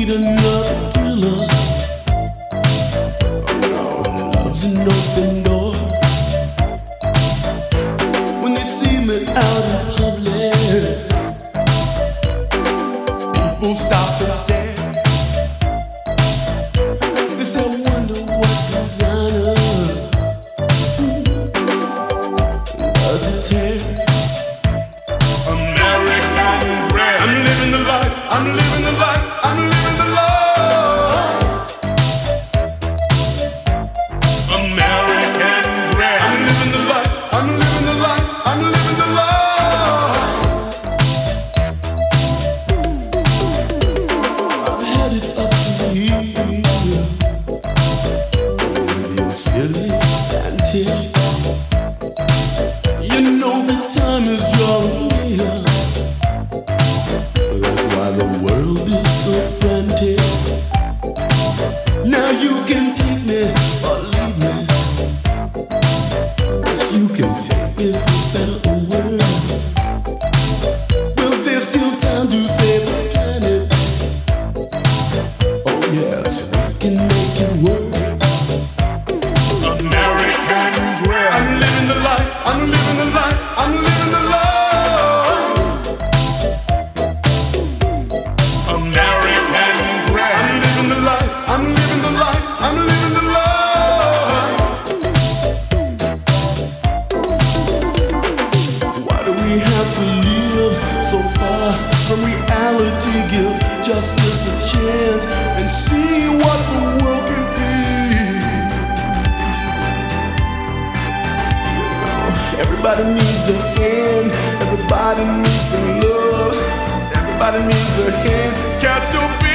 need another thriller. Oh no, love's an open door. When they see me out in public, people stop and stare. They say, I wonder what designer does his hair. American dream. I'm living the life, I'm living the life, I'm living the life. American dream. I'm living the life, I'm living the life, I'm living the life. I'm headed up to here with your silly antics. You know the time is drawing near. That's why the world is so frantic. Now you can take me or leave me. Yes, you can take me for better or worse. Well, there's still time to save the planet. Oh yes, we can make it work. American dream. I'm living the life, I'm living the life, I'm living the life. American dream. I'm living the life, I'm living the life, I'm living the life. Why do we have to live so far from reality? Give justice a chance and see what the world can be. Everybody needs a hand, everybody needs some love, everybody needs a hand. Cast your